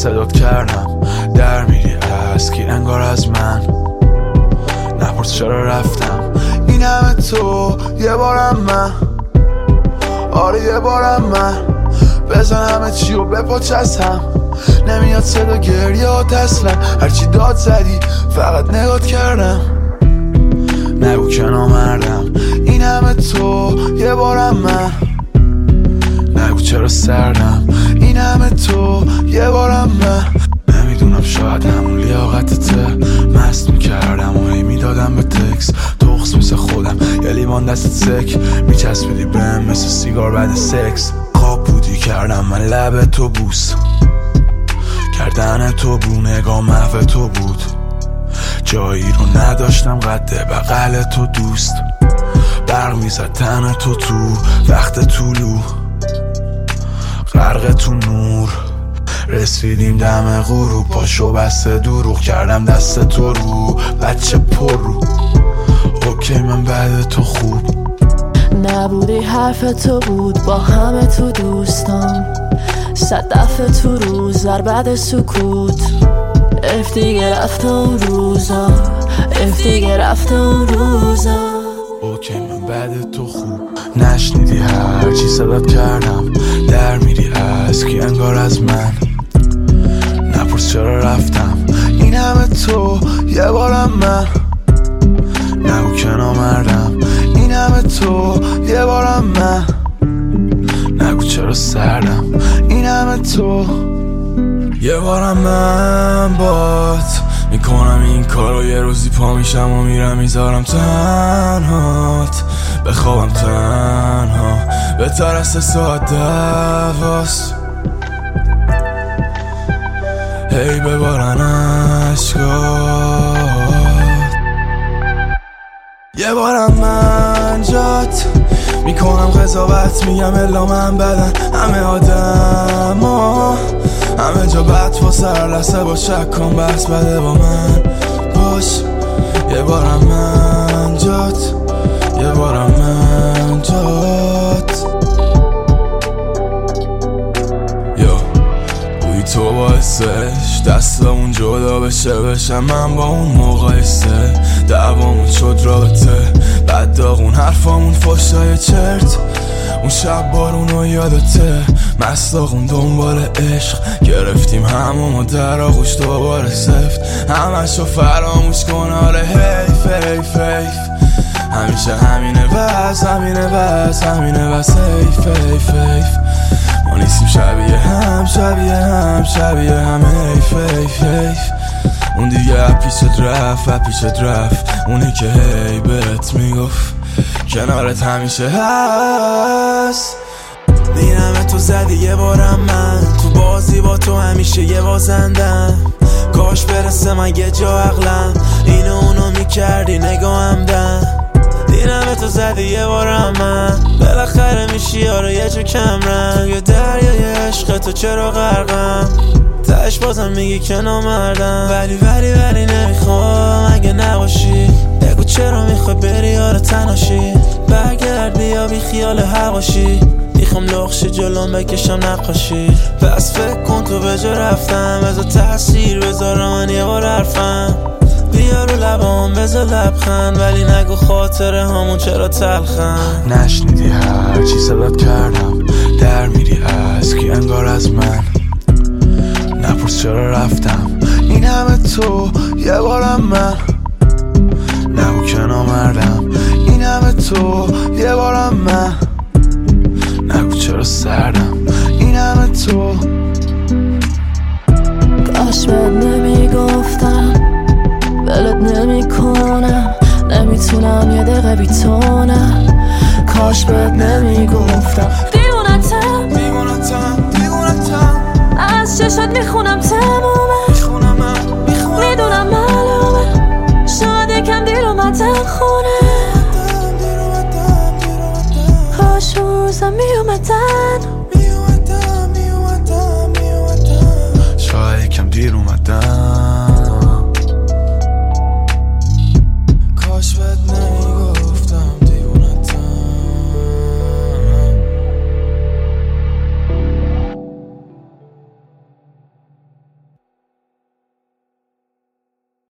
صدات کردم در میری از کی انگار از من. نپرس چرا رفتم این همه تو یه بارم من، آره یه بارم من بزن همه چی و بپاچ از هم. نمیاد صدا گریات اصلا، هرچی داد زدی فقط نگات کردم. نگو که نامردم این همه تو یه بارم من. نگو چرا سردم این همه تو یه بارم من. نمیدونم شاید همون لیاقتته، مست میکردم و هی میدادم به تکس. تخص مثل خودم یه لیوان دست سک میچسبیدی بهم مثل سیگار بعد سکس. خواب بودی کردم من لب تو بوس، کردن تو بو نگاه محو تو بود. جایی رو نداشتم قد بغل تو دوست. برق میزد تن تو وقت طولو، غرق تو نور رسیدیم دم غروب. پاشو بسته دروغ کردم دست تو رو بچه پر رو. اوکی من بعد تو خوب نبودی، حرف تو بود با همه تو دوستان. صدف تو روز در بعد سکوت. اف دیگه رفت اون روزا، اف دیگه رفت اون روزا. اوکی من بعد تو خوب نشنیدی هرچی صدات کردم در میری از کی انگار از من. نپرس چرا رفتم این همه تو یه بارم من. نگو که نامردم این همه تو یه بارم من. نگو چرا سردم این همه تو یه بارم من. بات میکنم این کارو یه روزی پا میشم و میرم میذارم تنهات. بخوابم تنها بهتر از 3 ساعت دواست. هی ببارن عشقات. یه بارم من جات میکنم قضاوت، میگم الا من بدن همه آدم ها. همه جا بد واسه هر لحظه با شک کن بس بده با من باش. یه بارم من جات، یه بارم من جات. یو بوی تو باعثش دستمون جدا بشه من با اون مقایسه. دعوامون شد رابطه بعد داغون حرفامون فشای چرت. اون شب بارونو یادته مستاقون دنبال عشق. گرفتیم همومو در آغوش دوباره سفت. همشو فراموش کن آره حیف حیف حیف. همیشه همینه بس همینه بس همینه بس حیف حیف حیف. ما نیستیم شبیه هم شبیه هم شبیه هم حیف حیف حیف. اون دیگه پیشت رفت اونی که هی بهت میگفت کنارت همیشه هست. دیرم تو زدی یه بارم من، تو بازی با تو همیشه یه بازندم. کاش برسه من یه جا عقلم اینو اونو میکردی نگاهم دم. دیرم تو زدی یه بارم من، بالاخره میشی یاره یه جو کمرم. توی دریای عشق تو چرا غرقم، تش بازم میگی که نامردم. ولی نمیخوام اگه نباشی. بگو چرا میخوای بری یاره تناشی. برگرد بیا بی خیال هواشی. میخوام لغشی جلوم بکشم نقاشی. پس فکر کن تو به جا رفتم، بذار تاثیر بذارم من یه بار حرفم. بیا رو لبام بذار لبخند، ولی نگو خاطره همون چرا تلخن. نشنیدی هرچی صدات کردم در میری از کی انگار از من. نپرس چرا رفتم این همه تو یه بارم من. نگو که نامردم این همه تو یه بارم من. نگو چرا سردم این همه تو. کاش بهت نمیگفتم ولت نمیکنم. نمیتونم یه دقیقه بیتونم. کاش بهت نمیگفتم دیوونتم از چشات میخونم تمومه. میدونم معلومه شاید یکم دیر اومدم خونه. کاش روزم میومدن